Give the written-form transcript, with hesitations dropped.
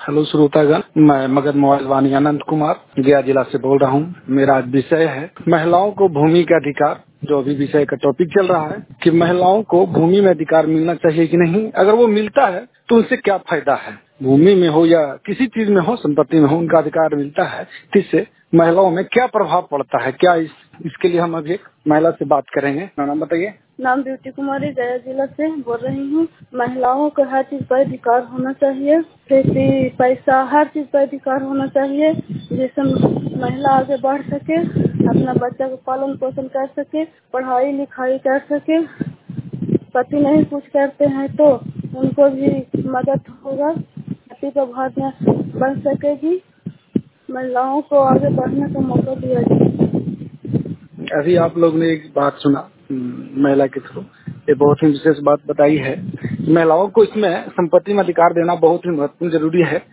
Hello श्रोतागण, मैं Magadh mobile Vaani Anant Kumar Gaya जिला से बोल रहा हूँ। मेरा आज विषय है महिलाओं को भूमि का अधिकार। जो अभी विषय का टॉपिक चल रहा है कि महिलाओं को भूमि में अधिकार मिलना चाहिए कि नहीं, अगर वो मिलता है तो उनसे क्या फायदा है। भूमि में हो या किसी चीज में हो, संपत्ति में हो, उनका अधिकार मिलता है तो इससे महिलाओं में क्या प्रभाव पड़ता है। क्या इसके लिए हम अभी एक महिला से बात करेंगे। नाम बताइए। नाम ब्यूटी कुमारी, गया जिला से बोल रही हूँ। महिलाओं को हर चीज पर अधिकार होना चाहिए, खेती, पैसा, हर चीज पर अधिकार होना चाहिए, जिससे महिला आगे बढ़ सके, अपना बच्चा को पालन पोषण कर सके, पढ़ाई लिखाई कर सके। पति नहीं कुछ करते हैं तो उनको भी मदद होगा, पति का भार बन सकेगी। महिलाओं को आगे बढ़ने का मौका दिया जाए। अभी आप लोग ने एक बात सुना महिला के थ्रू, ये बहुत ही विशेष बात बताई है। महिलाओं को इसमें संपत्ति में अधिकार देना बहुत ही महत्वपूर्ण जरूरी है।